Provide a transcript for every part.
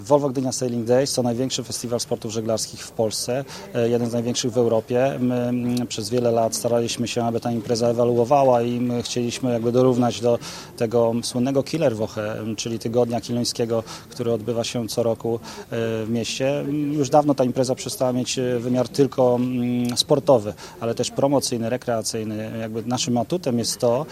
Volvo Gdynia Sailing Days to największy festiwal sportów żeglarskich w Polsce, jeden z największych w Europie. My przez wiele lat staraliśmy się, aby ta impreza ewoluowała i my chcieliśmy dorównać do tego słynnego Killerwoche, czyli tygodnia kilońskiego, który odbywa się co roku w mieście. Już dawno ta impreza przestała mieć wymiar tylko sportowy, ale też promocyjny, rekreacyjny. Naszym atutem jest to,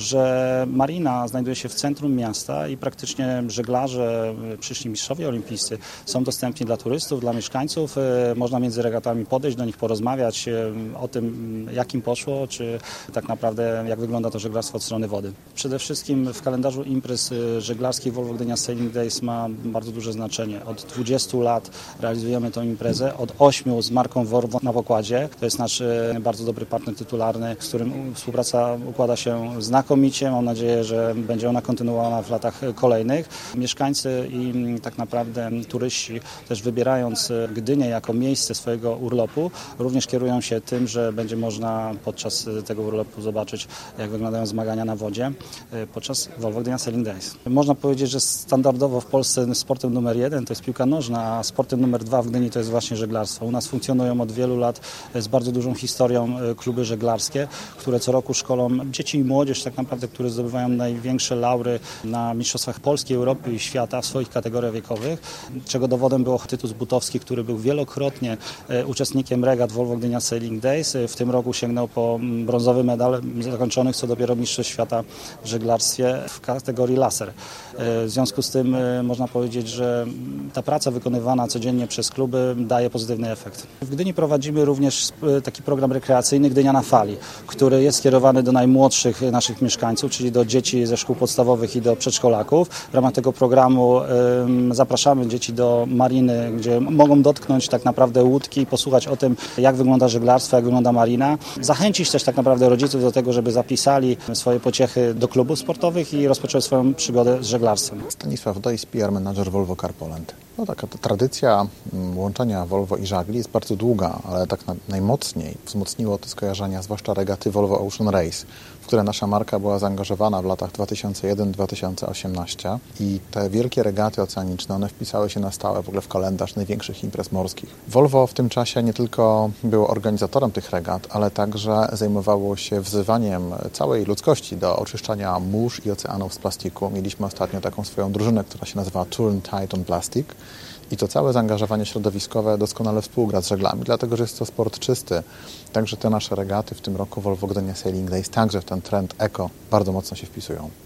że marina znajduje się w centrum miasta i praktycznie żeglarze, przyszli mistrzowie olimpijscy są dostępni dla turystów, dla mieszkańców. Można między regatami podejść do nich, porozmawiać o tym, jak im poszło, czy tak naprawdę jak wygląda to żeglarstwo od strony wody. Przede wszystkim w kalendarzu imprez żeglarskich Volvo Gdynia Sailing Days ma bardzo duże znaczenie. Od 20 lat realizujemy tę imprezę, od 8 z marką Volvo na pokładzie. To jest nasz bardzo dobry partner tytularny, z którym współpraca układa się znakomicie. Mam nadzieję, że będzie ona kontynuowana w latach kolejnych. Mieszkańcy i tak naprawdę turyści, też wybierając Gdynię jako miejsce swojego urlopu, również kierują się tym, że będzie można podczas tego urlopu zobaczyć, jak wyglądają zmagania na wodzie podczas Volvo Gdynia Sailing Days. Można powiedzieć, że standardowo w Polsce sportem numer 1 to jest piłka nożna, a sportem numer 2 w Gdyni to jest właśnie żeglarstwo. U nas funkcjonują od wielu lat z bardzo dużą historią kluby żeglarskie, które co roku szkolą dzieci i młodzież tak naprawdę, które zdobywają największe laury na mistrzostwach Polski, Europy i świata w swoich kategoriach wiekowych, czego dowodem był Tytus Butowski, który był wielokrotnie uczestnikiem regat Volvo Gdynia Sailing Days. W tym roku sięgnął po brązowy medal zakończonych co dopiero mistrzostw świata w żeglarstwie w kategorii laser. W związku z tym można powiedzieć, że ta praca wykonywana codziennie przez kluby daje pozytywny efekt. W Gdyni prowadzimy również taki program rekreacyjny Gdynia na fali, który jest skierowany do najmłodszych naszych mieszkańców, czyli do dzieci ze szkół podstawowych i do przedszkolaków. W ramach tego programu zapraszamy dzieci do mariny, gdzie mogą dotknąć tak naprawdę łódki i posłuchać o tym, jak wygląda żeglarstwo, jak wygląda marina. Zachęcić też tak naprawdę rodziców do tego, żeby zapisali swoje pociechy do klubów sportowych i rozpoczęli swoją przygodę z żeglarstwem. Stanisław Dojs, PR manager Volvo Car Poland. Taka tradycja łączenia Volvo i żagli jest bardzo długa, ale tak najmocniej wzmocniło te skojarzenia, zwłaszcza regaty Volvo Ocean Race, w które nasza marka była zaangażowana w latach 2001-2018 i te wielkie regaty oceaniczne, one wpisały się na stałe w ogóle w kalendarz największych imprez morskich. Volvo w tym czasie nie tylko było organizatorem tych regat, ale także zajmowało się wzywaniem całej ludzkości do oczyszczania mórz i oceanów z plastiku. Mieliśmy ostatnio taką swoją drużynę, która się nazywa Turn Tide on Plastic. I to całe zaangażowanie środowiskowe doskonale współgra z żeglami, dlatego że jest to sport czysty. Także te nasze regaty w tym roku Volvo Gdynia Sailing Days także w ten trend eko bardzo mocno się wpisują.